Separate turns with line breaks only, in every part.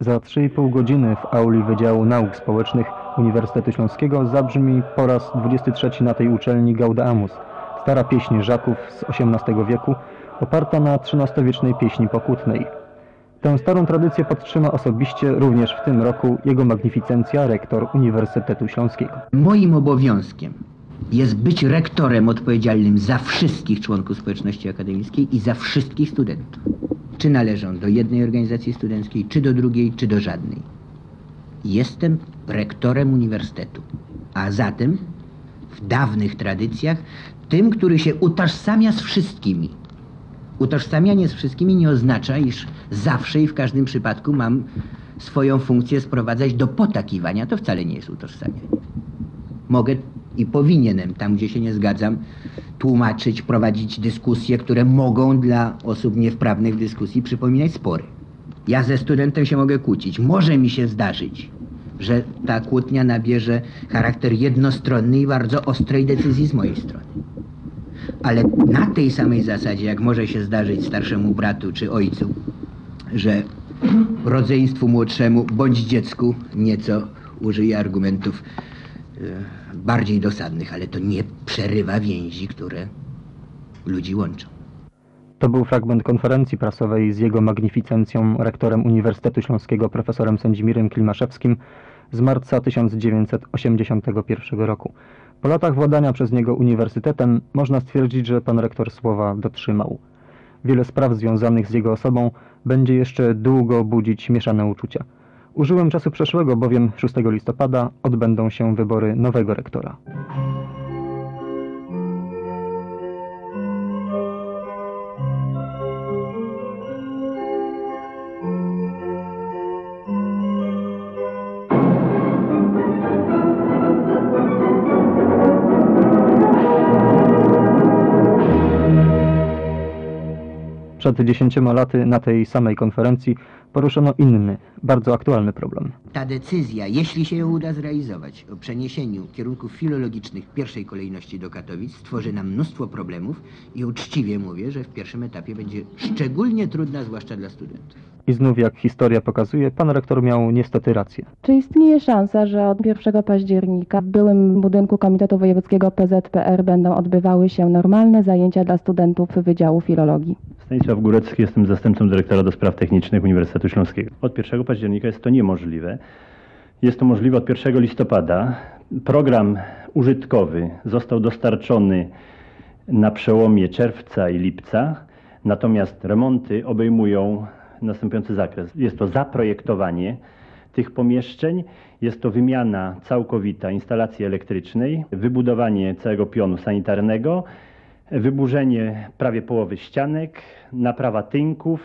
Za 3,5 godziny w auli Wydziału Nauk Społecznych Uniwersytetu Śląskiego zabrzmi po raz 23 na tej uczelni Gauda Amus, stara pieśń Żaków z XVIII wieku, oparta na XIII-wiecznej pieśni pokutnej. Tę starą tradycję podtrzyma osobiście również w tym roku jego magnificencja, rektor Uniwersytetu Śląskiego.
Moim obowiązkiem jest być rektorem odpowiedzialnym za wszystkich członków społeczności akademickiej i za wszystkich studentów. Czy należą do jednej organizacji studenckiej, czy do drugiej, czy do żadnej. Jestem rektorem uniwersytetu, a zatem w dawnych tradycjach tym, który się utożsamia z wszystkimi. Utożsamianie z wszystkimi nie oznacza, iż zawsze i w każdym przypadku mam swoją funkcję sprowadzać do potakiwania. To wcale nie jest utożsamianie. Mogę i powinienem, tam gdzie się nie zgadzam, tłumaczyć, prowadzić dyskusje, które mogą dla osób niewprawnych w dyskusji przypominać spory. Ja ze studentem się mogę kłócić. Może mi się zdarzyć, że ta kłótnia nabierze charakter jednostronny i bardzo ostrej decyzji z mojej strony. Ale na tej samej zasadzie, jak może się zdarzyć starszemu bratu czy ojcu, że rodzeństwu młodszemu bądź dziecku nieco użyje argumentów bardziej dosadnych, ale to nie przerywa więzi, które ludzi łączą.
To był fragment konferencji prasowej z jego magnificencją, rektorem Uniwersytetu Śląskiego, profesorem Sędzimirem Klimaszewskim z marca 1981 roku. Po latach władania przez niego uniwersytetem można stwierdzić, że pan rektor słowa dotrzymał. Wiele spraw związanych z jego osobą będzie jeszcze długo budzić mieszane uczucia. Użyłem czasu przeszłego, bowiem 6 listopada odbędą się wybory nowego rektora. Przed 10 laty na tej samej konferencji poruszono inny, bardzo aktualny problem.
Ta decyzja, jeśli się ją uda zrealizować, o przeniesieniu kierunków filologicznych w pierwszej kolejności do Katowic, stworzy nam mnóstwo problemów i uczciwie mówię, że w pierwszym etapie będzie szczególnie trudna, zwłaszcza dla studentów.
I znów, jak historia pokazuje, pan rektor miał niestety rację.
Czy istnieje szansa, że od 1 października w byłym budynku Komitetu Wojewódzkiego PZPR będą odbywały się normalne zajęcia dla studentów Wydziału Filologii?
Stanisław Górecki, jestem zastępcą dyrektora do spraw technicznych Uniwersytetu Śląskiego. Od 1 października jest to niemożliwe. Jest to możliwe od 1 listopada. Program użytkowy został dostarczony na przełomie czerwca i lipca, natomiast remonty obejmują następujący zakres. Jest to zaprojektowanie tych pomieszczeń, jest to wymiana całkowita instalacji elektrycznej, wybudowanie całego pionu sanitarnego, wyburzenie prawie połowy ścianek, naprawa tynków,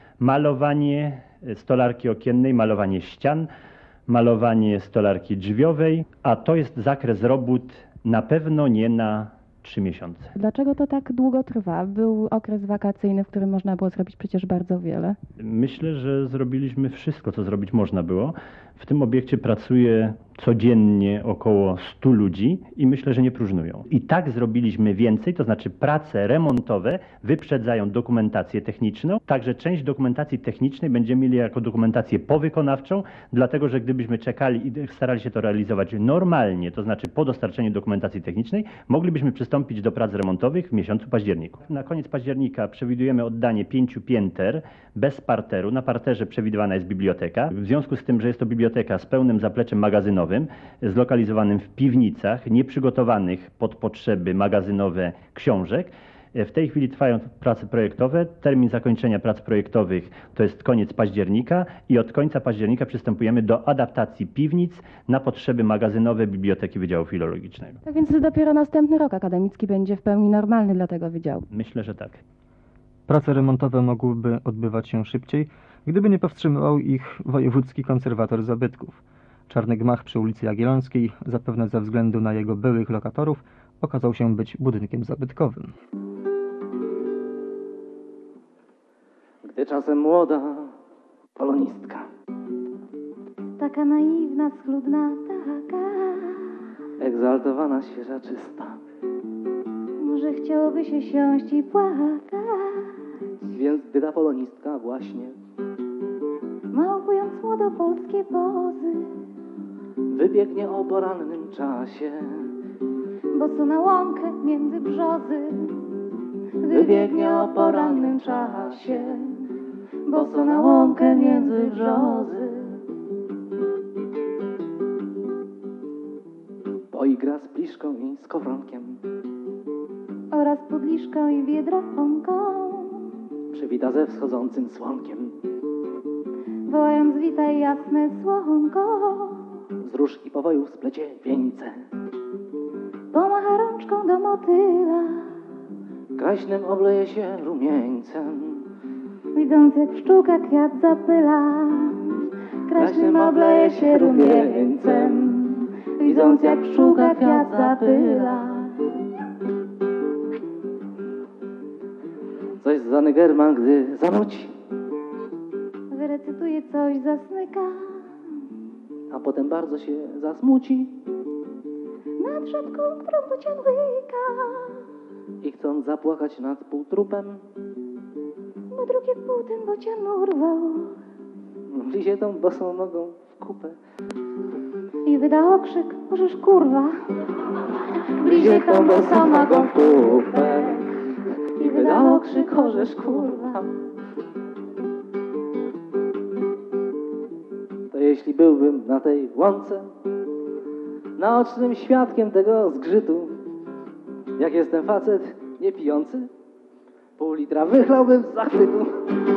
malowanie stolarki okiennej, malowanie ścian, malowanie stolarki drzwiowej, a to jest zakres robót na pewno nie na 3 miesiące.
Dlaczego to tak długo trwa? Był okres wakacyjny, w którym można było zrobić przecież bardzo wiele.
Myślę, że zrobiliśmy wszystko, co zrobić można było. W tym obiekcie pracuje codziennie około 100 ludzi i myślę, że nie próżnują. I tak zrobiliśmy więcej, to znaczy prace remontowe wyprzedzają dokumentację techniczną, także część dokumentacji technicznej będziemy mieli jako dokumentację powykonawczą, dlatego że gdybyśmy czekali i starali się to realizować normalnie, to znaczy po dostarczeniu dokumentacji technicznej, moglibyśmy przystąpić do prac remontowych w miesiącu październiku. Na koniec października przewidujemy oddanie 5 pięter bez parteru. Na parterze przewidywana jest biblioteka. W związku z tym, że jest to biblioteka z pełnym zapleczem magazynowym, zlokalizowanym w piwnicach, nieprzygotowanych pod potrzeby magazynowe książek. W tej chwili trwają prace projektowe. Termin zakończenia prac projektowych to jest koniec października i od końca października przystępujemy do adaptacji piwnic na potrzeby magazynowe Biblioteki Wydziału Filologicznego.
Tak więc dopiero następny rok akademicki będzie w pełni normalny dla tego wydziału.
Myślę, że tak.
Prace remontowe mogłyby odbywać się szybciej, gdyby nie powstrzymywał ich wojewódzki konserwator zabytków. Czarny gmach przy ulicy Jagiellońskiej, zapewne ze względu na jego byłych lokatorów, okazał się być budynkiem zabytkowym.
Gdy czasem młoda polonistka,
taka naiwna, schludna, taka,
egzaltowana, świeża, czysta,
może chciałoby się siąść i płakać,
więc gdy ta polonistka właśnie
małpując młodopolskie pozy,
wybiegnie o porannym czasie.
bo co na łąkę między brzozy.
Wybiegnie o porannym czasie, bo co na łąkę między brzozy. Poigra z pliszką i z kowronkiem,
oraz podliszką i biedronką,
przywita ze wschodzącym słonkiem.
wołając witaj jasne słonko.
Z róż i powojów splecie wieńce,
Pomacha rączką do motyla,
kraśnym obleje się rumieńcem.
widząc jak pszczółka kwiat zapyla. Kraśnym obleje się rumieńcem, widząc jak pszczółka kwiat zapyla.
Coś za Negerman, gdy zanuci,
Wyrecytuje coś, zasnyka,
a potem bardzo się zasmuci
nad rzadką, którą bocian łyka.
i chcąc zapłakać nad półtrupem,
Bo drugie pół ten bocian urwał
wlizie tą bosą nogą w kupę.
i wyda okrzyk, możesz kurwa.
Wlizie tą bosą nogą w kupę i wyda okrzyk, orzesz kurwa. To jeśli byłbym na tej łące naocznym świadkiem tego zgrzytu, jak jestem facet niepijący, pół litra wychlałbym z zachwytu.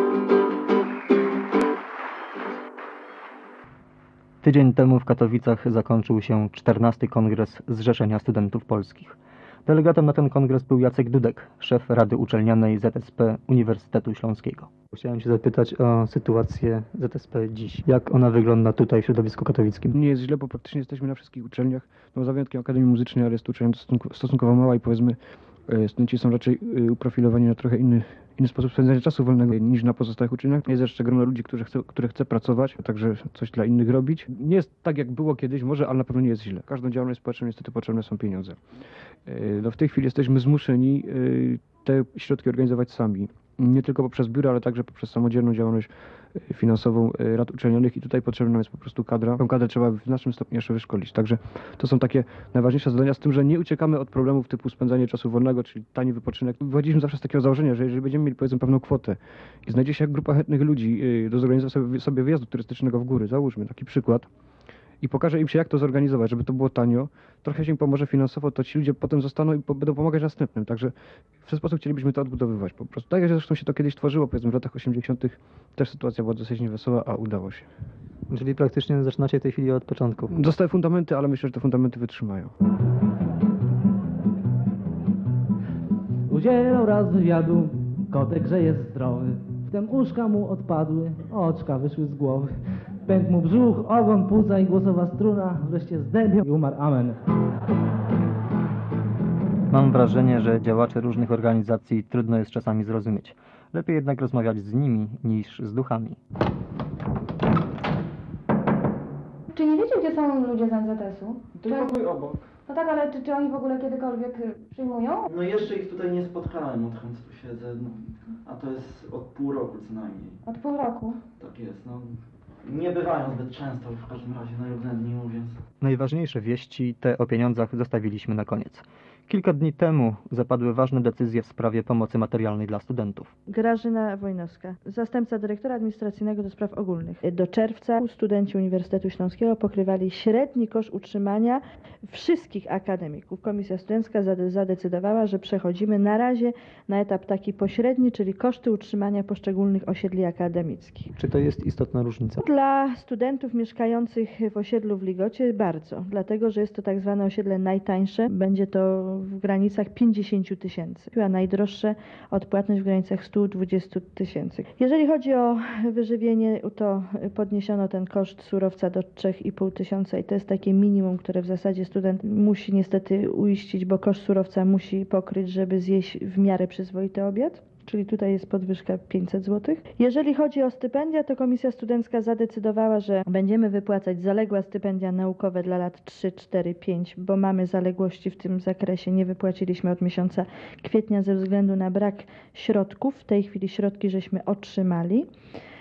Tydzień temu w Katowicach zakończył się 14. Kongres Zrzeszenia Studentów Polskich. Delegatem na ten kongres był Jacek Dudek, szef Rady Uczelnianej ZSP Uniwersytetu Śląskiego. Chciałem się zapytać o sytuację ZSP dziś. Jak ona wygląda tutaj w środowisku katowickim?
Nie jest źle, bo praktycznie jesteśmy na wszystkich uczelniach, no za wyjątkiem Akademii Muzycznej, ale jest to uczelnia stosunkowo mała i powiedzmy studenci są raczej uprofilowani na trochę inny sposób spędzania czasu wolnego niż na pozostałych uczelniach. Jest jeszcze grono ludzi, które chce pracować, a także coś dla innych robić. Nie jest tak, jak było kiedyś może, ale na pewno nie jest źle. Każdą działalność społeczną niestety potrzebne są pieniądze. No w tej chwili jesteśmy zmuszeni te środki organizować sami. Nie tylko poprzez biura, ale także poprzez samodzielną działalność finansową rad uczelnianych i tutaj potrzebna nam jest po prostu kadra. Tą kadrę trzeba w znacznym stopniu jeszcze wyszkolić. Także to są takie najważniejsze zadania, z tym, że nie uciekamy od problemów typu spędzanie czasu wolnego, czyli tani wypoczynek. Wychodziliśmy zawsze z takiego założenia, że jeżeli będziemy mieli powiedzmy pewną kwotę i znajdzie się grupa chętnych ludzi do zorganizowania sobie wyjazdu turystycznego w góry, załóżmy taki przykład, i pokaże im się, jak to zorganizować, żeby to było tanio, trochę się im pomoże finansowo, to ci ludzie potem zostaną i będą pomagać następnym. Także w ten sposób chcielibyśmy to odbudowywać po prostu. Tak jak zresztą się to kiedyś tworzyło, powiedzmy w latach 80. też sytuacja była dosyć niewesoła, a udało się.
Czyli praktycznie zaczynacie w tej chwili od początku.
Zostały fundamenty, ale myślę, że te fundamenty wytrzymają.
Udzielał raz wywiadu kotek, że jest zdrowy. Wtem uszka mu odpadły, oczka wyszły z głowy. Pękł mu brzuch, ogon, płuca i głosowa struna. Wreszcie zdębiał i umarł. Amen.
Mam wrażenie, że działaczy różnych organizacji trudno jest czasami zrozumieć. Lepiej jednak rozmawiać z nimi niż z duchami.
Czy nie wiecie, gdzie są ludzie z NZS-u?
Tylko obok.
No tak, ale czy oni w ogóle kiedykolwiek przyjmują?
No jeszcze ich tutaj nie spotkałem, odkąd tu siedzę, no, a to jest od pół roku co najmniej.
Od pół roku.
Tak jest, no. Nie bywają zbyt często, w każdym razie na równe dni mówiąc.
Najważniejsze wieści, te o pieniądzach, zostawiliśmy na koniec. Kilka dni temu zapadły ważne decyzje w sprawie pomocy materialnej dla studentów.
Grażyna Wojnowska, zastępca dyrektora administracyjnego do spraw ogólnych. Do czerwca studenci Uniwersytetu Śląskiego pokrywali średni koszt utrzymania wszystkich akademików. Komisja studencka zadecydowała, że przechodzimy na razie na etap taki pośredni, czyli koszty utrzymania poszczególnych osiedli akademickich.
Czy to jest istotna różnica?
Dla studentów mieszkających w osiedlu w Ligocie bardzo, dlatego że jest to tak zwane osiedle najtańsze. Będzie to w granicach 50 000, a najdroższe odpłatność w granicach 120 000. Jeżeli chodzi o wyżywienie, to podniesiono ten koszt surowca do 3,5 tysiąca i to jest takie minimum, które w zasadzie student musi niestety uiścić, bo koszt surowca musi pokryć, żeby zjeść w miarę przyzwoity obiad. Czyli tutaj jest podwyżka 500 zł. Jeżeli chodzi o stypendia, to Komisja Studencka zadecydowała, że będziemy wypłacać zaległe stypendia naukowe dla lat 3, 4, 5, bo mamy zaległości w tym zakresie. Nie wypłaciliśmy od miesiąca kwietnia ze względu na brak środków. W tej chwili środki żeśmy otrzymali.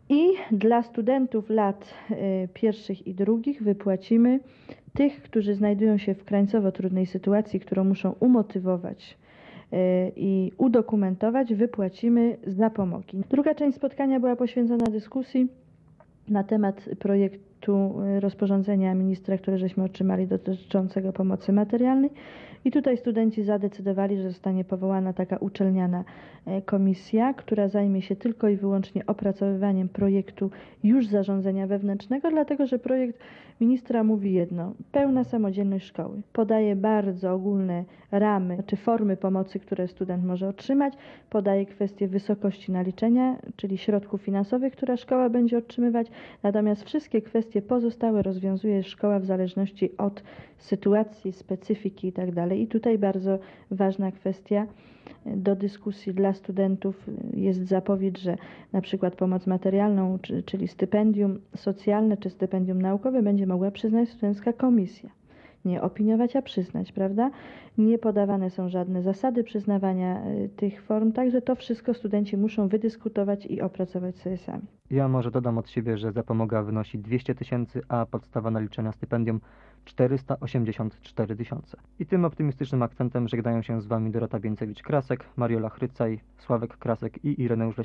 I dla studentów lat pierwszych i drugich wypłacimy tych, którzy znajdują się w krańcowo trudnej sytuacji, którą muszą umotywować i udokumentować, wypłacimy zapomogi. Druga część spotkania była poświęcona dyskusji na temat projektu rozporządzenia ministra, które żeśmy otrzymali dotyczącego pomocy materialnej. I tutaj studenci zadecydowali, że zostanie powołana taka uczelniana komisja, która zajmie się tylko i wyłącznie opracowywaniem projektu już zarządzania wewnętrznego, dlatego że projekt ministra mówi jedno: pełna samodzielność szkoły. Podaje bardzo ogólne ramy czy formy pomocy, które student może otrzymać, podaje kwestię wysokości naliczenia, czyli środków finansowych, które szkoła będzie otrzymywać, natomiast wszystkie kwestie pozostałe rozwiązuje szkoła w zależności od sytuacji, specyfiki itd. I tutaj bardzo ważna kwestia do dyskusji dla studentów jest zapowiedź, że na przykład pomoc materialną, czyli stypendium socjalne czy stypendium naukowe będzie mogła przyznać studencka komisja. Nie opiniować, a przyznać, prawda? Nie podawane są żadne zasady przyznawania tych form, także to wszystko studenci muszą wydyskutować i opracować sobie sami.
Ja może dodam od siebie, że zapomoga wynosi 200 000, a podstawa naliczenia stypendium 484 000. I tym optymistycznym akcentem żegnają się z Wami Dorota Bieńcewicz-Krasek, Mariola Chrycaj, Sławek Krasek i Ireneusz